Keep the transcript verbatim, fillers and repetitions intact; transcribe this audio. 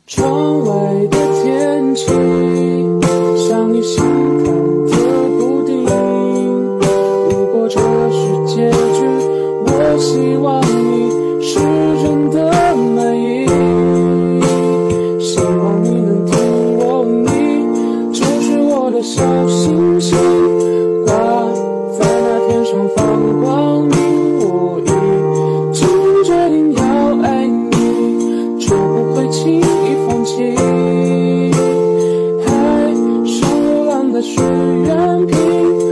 窗外的天气像你心坎的不定，如果这是结局，我希望你是真的满意，希望你能听我你就是我的小星星，挂在那天上放光明，我已经决定要爱你，就不会轻易放弃。海上流浪的许愿瓶